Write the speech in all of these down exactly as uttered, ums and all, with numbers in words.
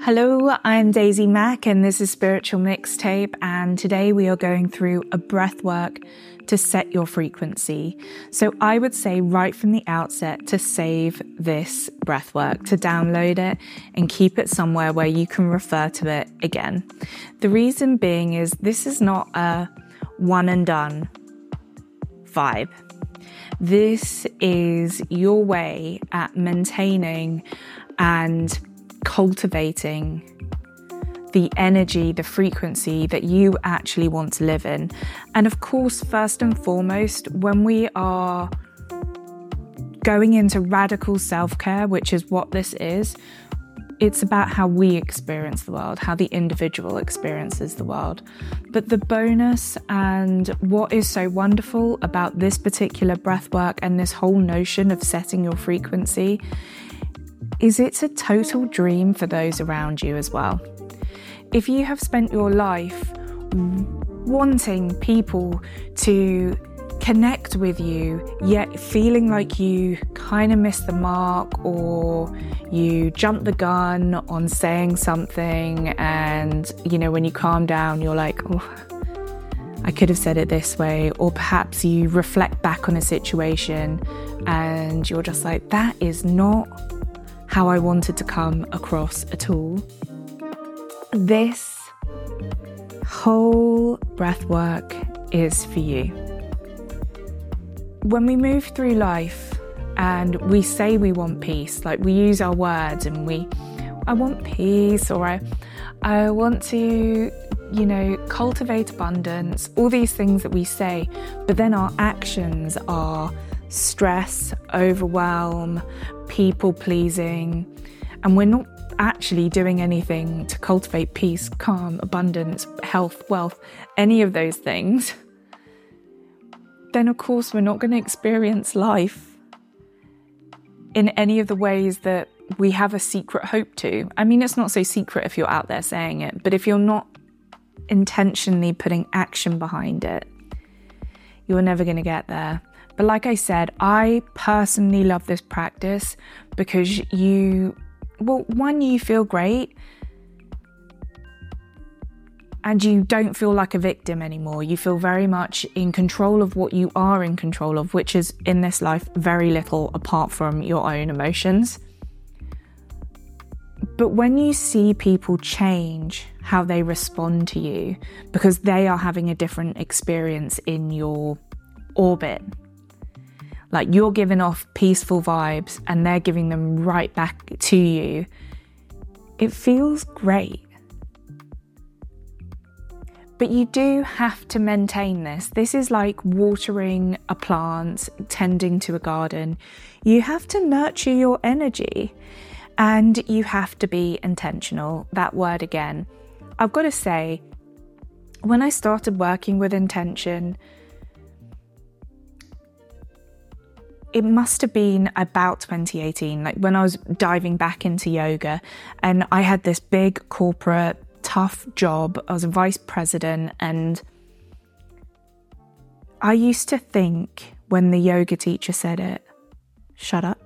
Hello, I'm Daisy Mack and this is Spiritual Mixtape, and today we are going through a breath work to set your frequency. So I would say right from the outset to save this breath work, to download it and keep it somewhere where you can refer to it again. The reason being is this is not a one and done vibe. This is your way at maintaining and cultivating the energy, the frequency that you actually want to live in. And of course, first and foremost, when we are going into radical self-care, which is what this is, it's about how we experience the world, how the individual experiences the world. But the bonus and what is so wonderful about this particular breath work and this whole notion of setting your frequency is it's a total dream for those around you as well. If you have spent your life wanting people to connect with you, yet feeling like you kind of missed the mark or you jumped the gun on saying something, and, you know, when you calm down, you're like, oh, I could have said it this way, or perhaps you reflect back on a situation and you're just like, that is not how I wanted to come across at all. This whole breath work is for you. When we move through life and we say we want peace, like we use our words and we, I want peace, or I, I want to, you know, cultivate abundance, all these things that we say, but then our actions are stress, overwhelm, people pleasing, and we're not actually doing anything to cultivate peace, calm, abundance, health, wealth, any of those things, then of course we're not going to experience life in any of the ways that we have a secret hope to. I mean, it's not so secret if you're out there saying it, but if you're not intentionally putting action behind it, you're never going to get there. But like I said, I personally love this practice because you, well, one, you feel great and you don't feel like a victim anymore. You feel very much in control of what you are in control of, which is in this life very little apart from your own emotions. But when you see people change how they respond to you because they are having a different experience in your orbit, like you're giving off peaceful vibes and they're giving them right back to you, it feels great. But you do have to maintain this. This is like watering a plant, tending to a garden. You have to nurture your energy and you have to be intentional. That word again. I've got to say, when I started working with intention, it must have been about twenty eighteen, like when I was diving back into yoga, and I had this big corporate tough job. I was a vice president, and I used to think when the yoga teacher said it, shut up.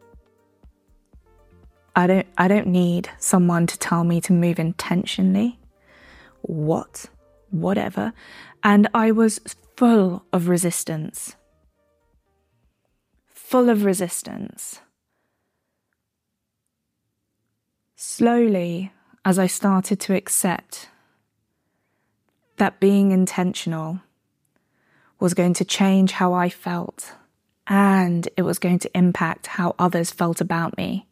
I don't I don't need someone to tell me to move intentionally. What? Whatever. And I was full of resistance. Full of resistance. Slowly, as I started to accept that being intentional was going to change how I felt, and it was going to impact how others felt about me,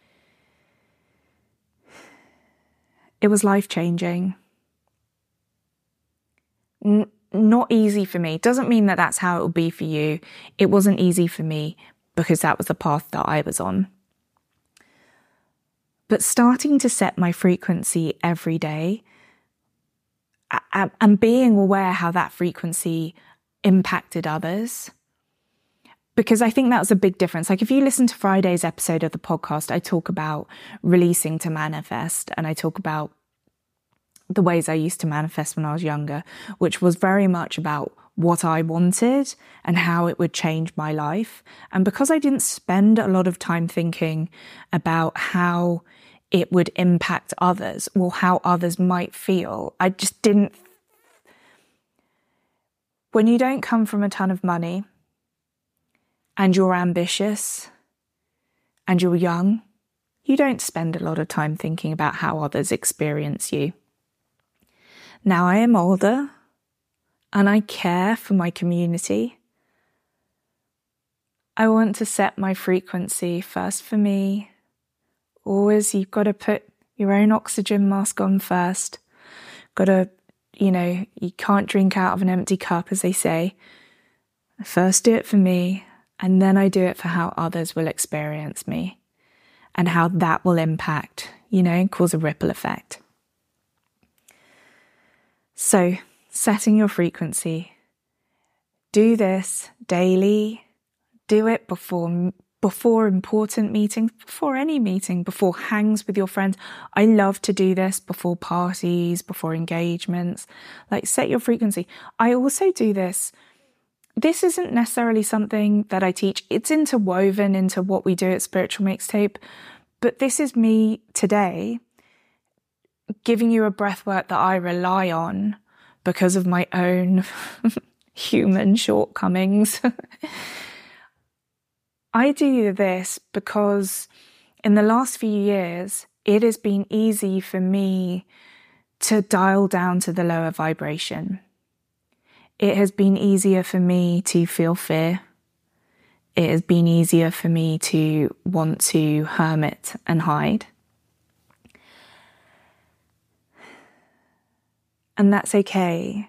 it was life-changing. N- not easy for me. Doesn't mean that that's how it will be for you. It wasn't easy for me because that was the path that I was on. But starting to set my frequency every day and being aware how that frequency impacted others, because I think that was a big difference. Like if you listen to Friday's episode of the podcast, I talk about releasing to manifest, and I talk about the ways I used to manifest when I was younger, which was very much about what I wanted and how it would change my life. And because I didn't spend a lot of time thinking about how it would impact others or how others might feel. I just didn't. When you don't come from a ton of money and you're ambitious and you're young, you don't spend a lot of time thinking about how others experience you. Now I am older and I care for my community. I want to set my frequency first for me. Always, you've got to put your own oxygen mask on first. Got to, you know, you can't drink out of an empty cup, as they say. I first do it for me, and then I do it for how others will experience me and how that will impact, you know, and cause a ripple effect. So, setting your frequency. Do this daily. Do it before before important meetings, before any meeting, before hangs with your friends. I love to do this before parties, before engagements. Like, set your frequency. I also do this. This isn't necessarily something that I teach. It's interwoven into what we do at Spiritual Mixtape. But this is me today giving you a breath work that I rely on because of my own human shortcomings. I do this because in the last few years, it has been easy for me to dial down to the lower vibration. It has been easier for me to feel fear. It has been easier for me to want to hermit and hide. And that's okay.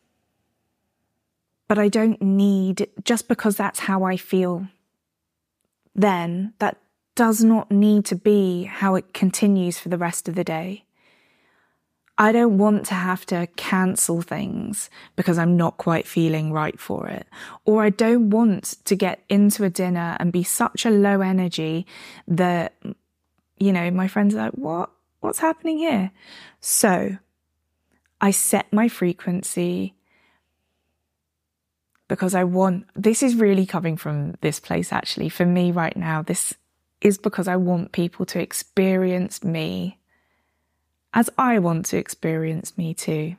But I don't need, just because that's how I feel then, that does not need to be how it continues for the rest of the day. I don't want to have to cancel things because I'm not quite feeling right for it. Or I don't want to get into a dinner and be such a low energy that, you know, my friends are like, what? What's happening here? So I set my frequency because I want, this is really coming from this place actually. For me right now, this is because I want people to experience me as I want to experience me too.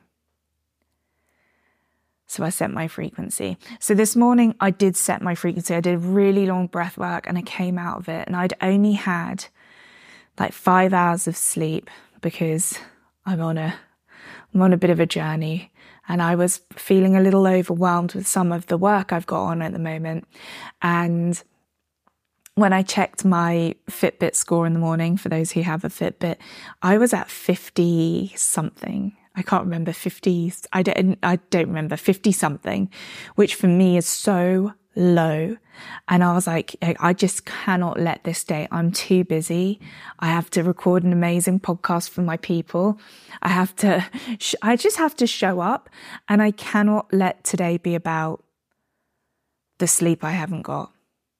So I set my frequency. So this morning I did set my frequency. I did really long breath work and I came out of it and I'd only had like five hours of sleep because I'm on a, I'm on a bit of a journey. And I was feeling a little overwhelmed with some of the work I've got on at the moment. And when I checked my Fitbit score in the morning, for those who have a Fitbit, I was at fifty something. I can't remember, fifty, I don't, I don't remember, fifty something, which for me is so low. And I was like, I just cannot let this day. I'm too busy. I have to record an amazing podcast for my people. I have to, I just have to show up, and I cannot let today be about the sleep I haven't got.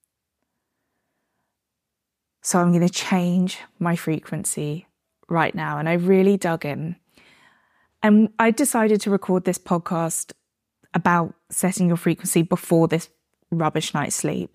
So I'm going to change my frequency right now. And I really dug in. And I decided to record this podcast about setting your frequency before this rubbish night's sleep,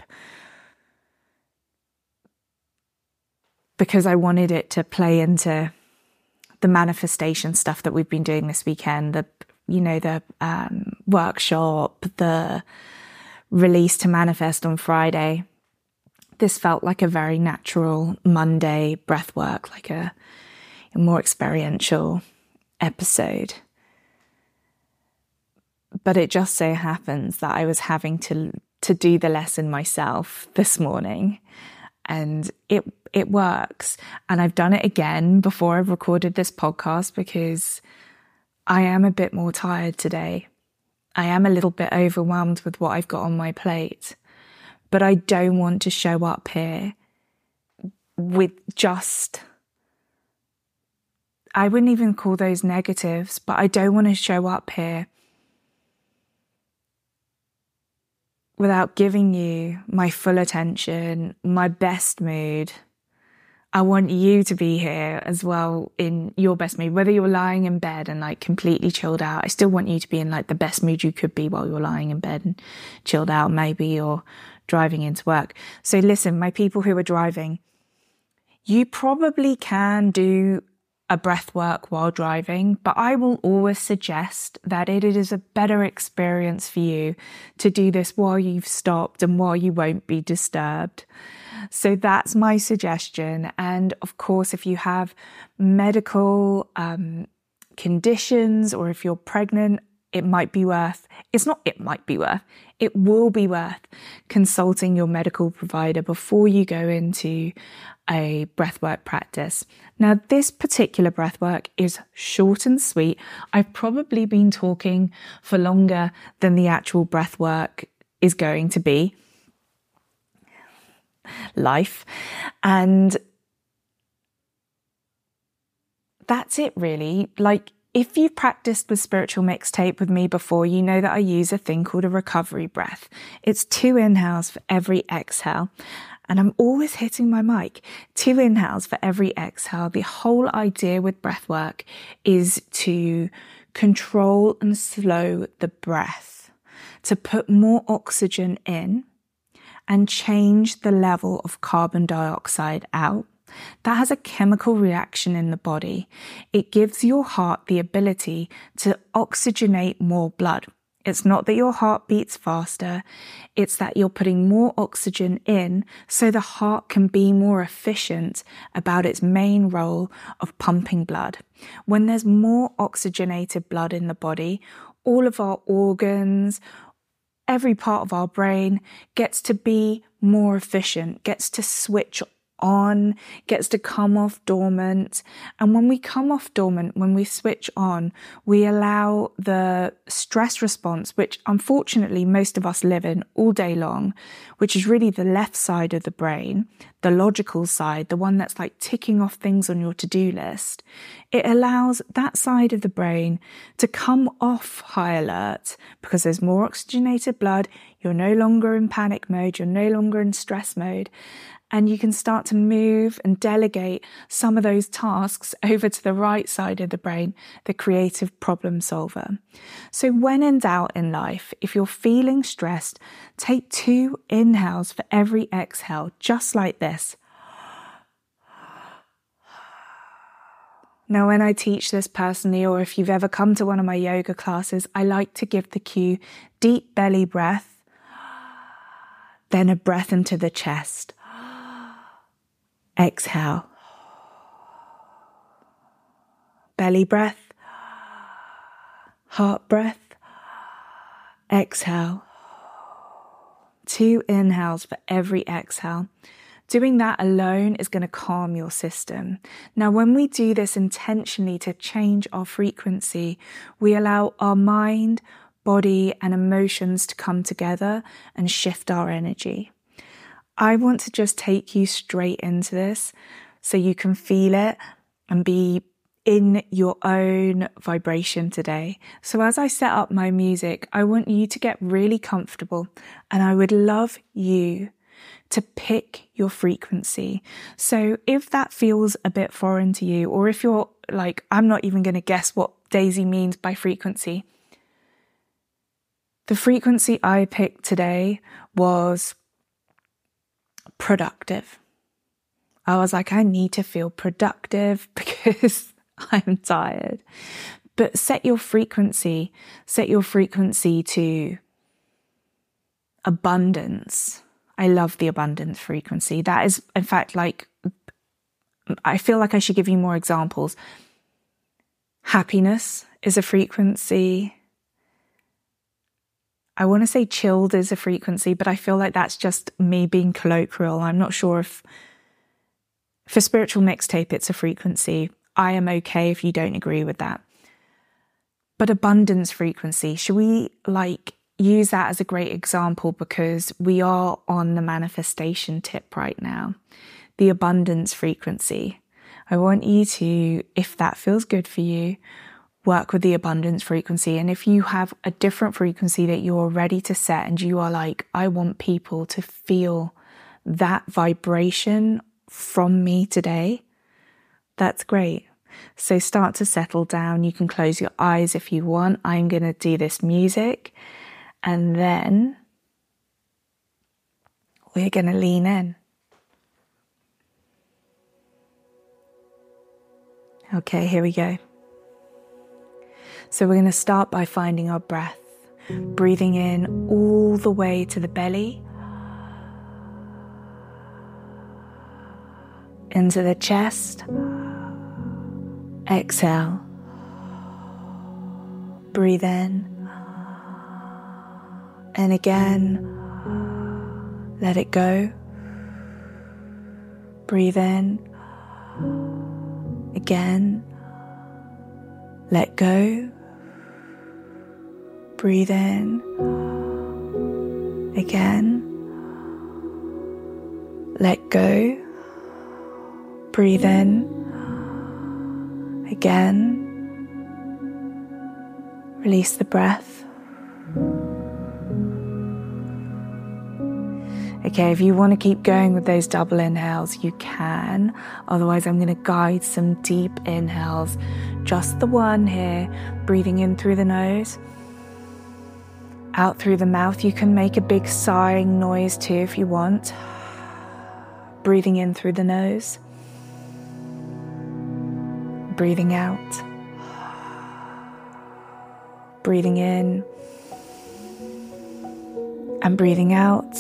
because I wanted it to play into the manifestation stuff that we've been doing this weekend, the, you know, the um, workshop, the release to manifest on Friday. This felt like a very natural Monday breath work, like a, a more experiential episode. But it just so happens that I was having to to do the lesson myself this morning, and it it works. And I've done it again before I've recorded this podcast because I am a bit more tired today. I am a little bit overwhelmed with what I've got on my plate, but I don't want to show up here with just, I wouldn't even call those negatives, but I don't want to show up here without giving you my full attention, my best mood. I want you to be here as well in your best mood, whether you're lying in bed and like completely chilled out. I still want you to be in like the best mood you could be while you're lying in bed and chilled out. Maybe you're driving into work. So listen, my people who are driving, You probably can do a breath work while driving, but I will always suggest that it is a better experience for you to do this while you've stopped and while you won't be disturbed. So that's my suggestion. And of course, if you have medical um, conditions, or if you're pregnant, it might be worth, it's not it might be worth, it will be worth consulting your medical provider before you go into a breathwork practice. Now, this particular breathwork is short and sweet. I've probably been talking for longer than the actual breathwork is going to be. Life. And that's it really. Like, if you've practiced with Spiritual Mixtape with me before, you know that I use a thing called a recovery breath. It's two inhales for every exhale. And I'm always hitting my mic. Two inhales for every exhale. The whole idea with breath work is to control and slow the breath, to put more oxygen in and change the level of carbon dioxide out. That has a chemical reaction in the body. It gives your heart the ability to oxygenate more blood. It's not that your heart beats faster, it's that you're putting more oxygen in so the heart can be more efficient about its main role of pumping blood. When there's more oxygenated blood in the body, all of our organs, every part of our brain gets to be more efficient, gets to switch on, gets to come off dormant. And when we come off dormant, when we switch on, we allow the stress response, which unfortunately most of us live in all day long, which is really the left side of the brain, the logical side, the one that's like ticking off things on your to-do list. It allows that side of the brain to come off high alert because there's more oxygenated blood. You're no longer in panic mode. You're no longer in stress mode. And you can start to move and delegate some of those tasks over to the right side of the brain, the creative problem solver. So when in doubt in life, if you're feeling stressed, take two inhales for every exhale, just like this. Now, when I teach this personally, or if you've ever come to one of my yoga classes, I like to give the cue, deep belly breath, then a breath into the chest. Exhale. Belly breath. Heart breath. Exhale. Two inhales for every exhale. Doing that alone is going to calm your system. Now, when we do this intentionally to change our frequency, we allow our mind, body, and emotions to come together and shift our energy. I want to just take you straight into this so you can feel it and be in your own vibration today. So as I set up my music, I want you to get really comfortable, and I would love you to pick your frequency. So if that feels a bit foreign to you, or if you're like, I'm not even going to guess what Daisy means by frequency. The frequency I picked today was productive. I was like, I need to feel productive because I'm tired. But set your frequency, set your frequency to abundance. I love the abundance frequency. That is, in fact, like, I feel like I should give you more examples. Happiness is a frequency. I want to say chilled is a frequency, but I feel like that's just me being colloquial. I'm not sure if, for Spiritual Mixtape, it's a frequency. I am okay if you don't agree with that. But abundance frequency, should we like use that as a great example, because we are on the manifestation tip right now. The abundance frequency. I want you to, if that feels good for you, work with the abundance frequency. And if you have a different frequency that you're ready to set and you are like, I want people to feel that vibration from me today, that's great. So start to settle down. You can close your eyes if you want. I'm going to do this music and then we're going to lean in. Okay, here we go. So we're going to start by finding our breath, breathing in all the way to the belly, into the chest. Exhale. Breathe in. And again, let it go. Breathe in. Again, let go. Breathe in. Again, let go. Breathe in. Again, release the breath. Okay, if you want to keep going with those double inhales, you can. Otherwise, I'm going to guide some deep inhales. Just the one here, breathing in through the nose. Out through the mouth. You can make a big sighing noise too if you want. Breathing in through the nose. Breathing out. Breathing in. And breathing out.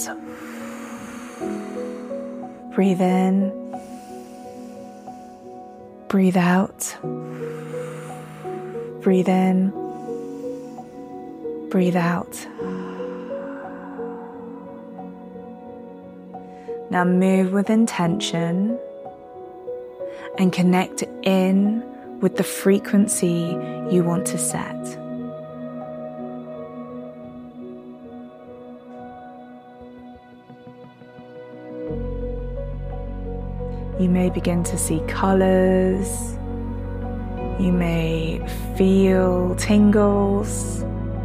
Breathe in. Breathe out. Breathe in. Breathe out. Now move with intention and connect in with the frequency you want to set. You may begin to see colors. You may feel tingles.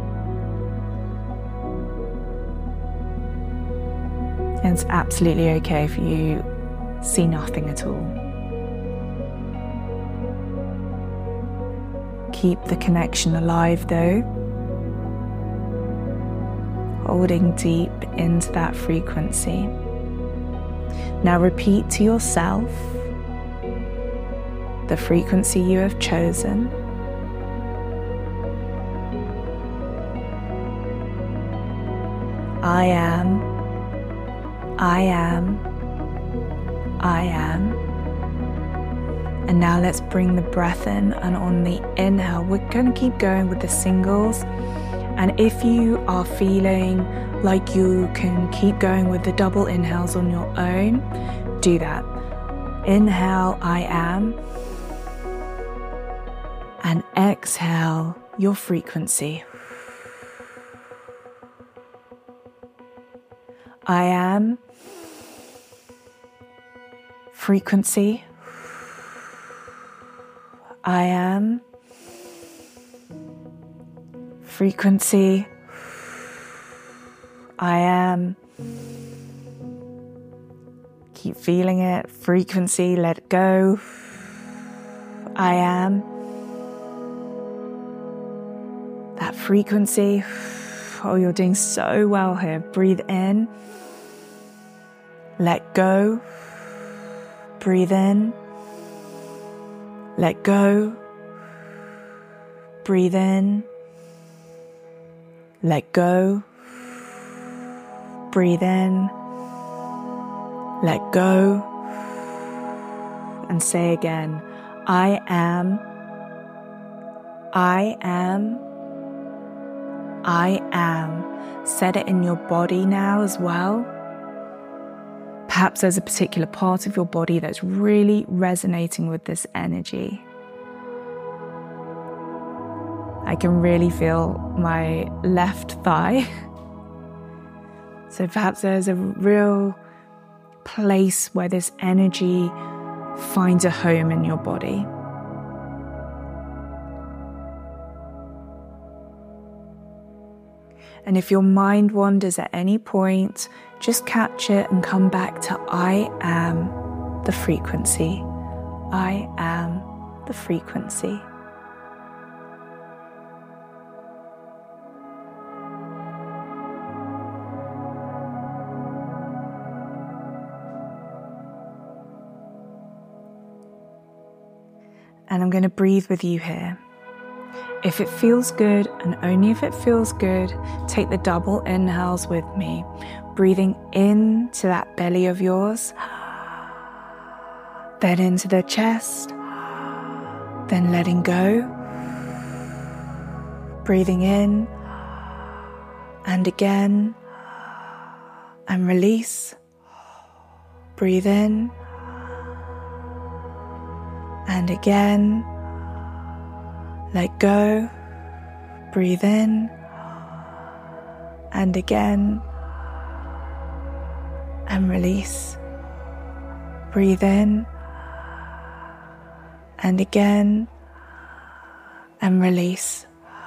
And it's absolutely okay if you see nothing at all. Keep the connection alive though, holding deep into that frequency. Now repeat to yourself the frequency you have chosen. I am, I am, I am. And now let's bring the breath in, and on the inhale, we're going to keep going with the singles. And if you are feeling like you can keep going with the double inhales on your own, do that. Inhale, I am. And exhale your frequency. I am. Frequency. I am. Frequency. I am. Keep feeling it. Frequency, let it go. I am. That frequency. Oh, you're doing so well here. Breathe in. Let go. Breathe in. Let go. Breathe in. Let go. Breathe in. Let go. And say again, I am. I am. I am. Set it in your body now as well. Perhaps there's a particular part of your body that's really resonating with this energy. I can really feel my left thigh. So perhaps there's a real place where this energy finds a home in your body. And if your mind wanders at any point, just catch it and come back to I am the frequency. I am the frequency. And I'm going to breathe with you here. If it feels good, and only if it feels good, take the double inhales with me. Breathing into that belly of yours, then into the chest, then letting go. Breathing in, and again, and release. Breathe in, and again, let go. Breathe in, and again, and release. Breathe in, and again, and release.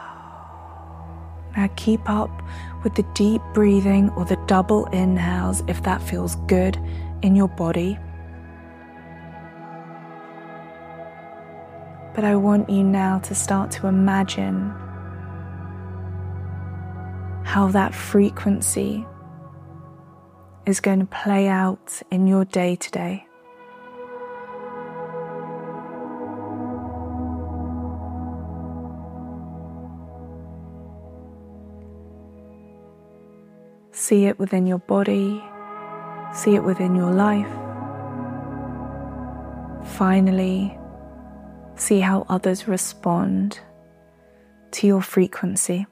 Now keep up with the deep breathing or the double inhales if that feels good in your body. But I want you now to start to imagine how that frequency is going to play out in your day today. See it within your body, see it within your life. Finally, see how others respond to your frequency.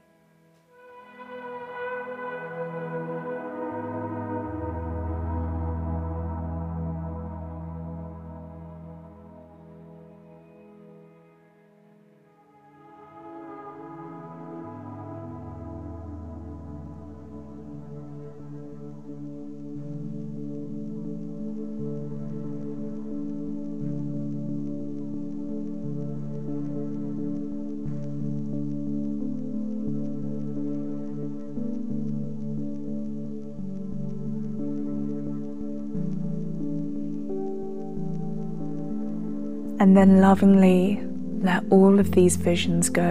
And then lovingly let all of these visions go.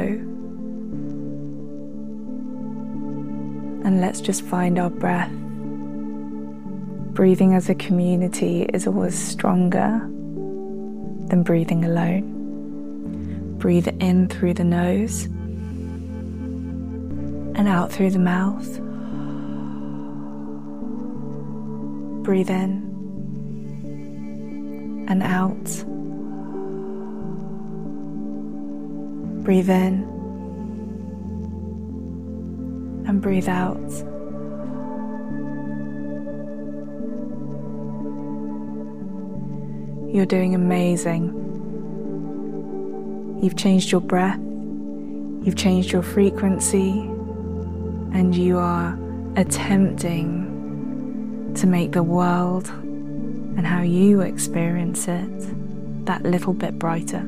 And let's just find our breath. Breathing as a community is always stronger than breathing alone. Breathe in through the nose and out through the mouth. Breathe in and out. Breathe in and breathe out. You're doing amazing. You've changed your breath, you've changed your frequency, and you are attempting to make the world and how you experience it that little bit brighter.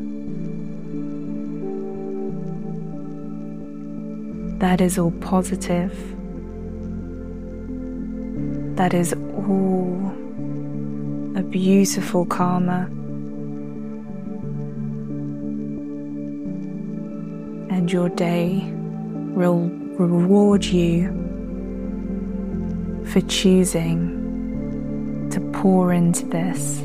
That is all positive. That is all a beautiful karma. And your day will reward you for choosing to pour into this.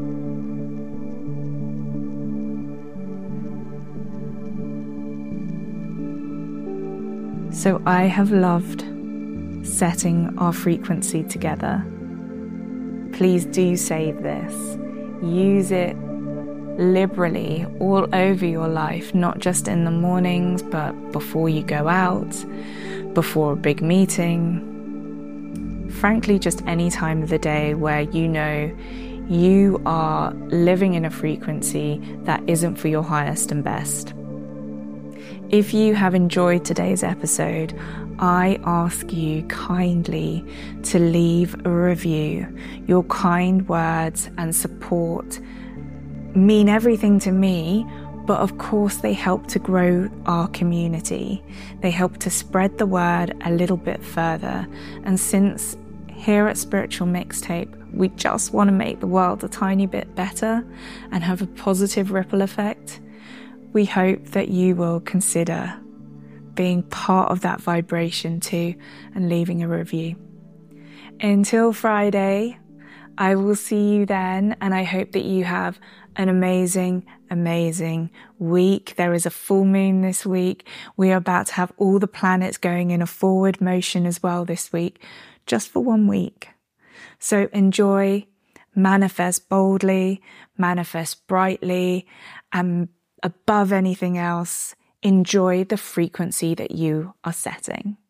So I have loved setting our frequency together. Please do save this. Use it liberally all over your life, not just in the mornings, but before you go out, before a big meeting. Frankly, just any time of the day where you know you are living in a frequency that isn't for your highest and best. If you have enjoyed today's episode, I ask you kindly to leave a review. Your kind words and support mean everything to me, but of course they help to grow our community. They help to spread the word a little bit further. And since here at Spiritual Mixtape, we just want to make the world a tiny bit better and have a positive ripple effect, we hope that you will consider being part of that vibration too and leaving a review. Until Friday, I will see you then, and I hope that you have an amazing, amazing week. There is a full moon this week. We are about to have all the planets going in a forward motion as well this week, just for one week. So enjoy, manifest boldly, manifest brightly, and above anything else, enjoy the frequency that you are setting.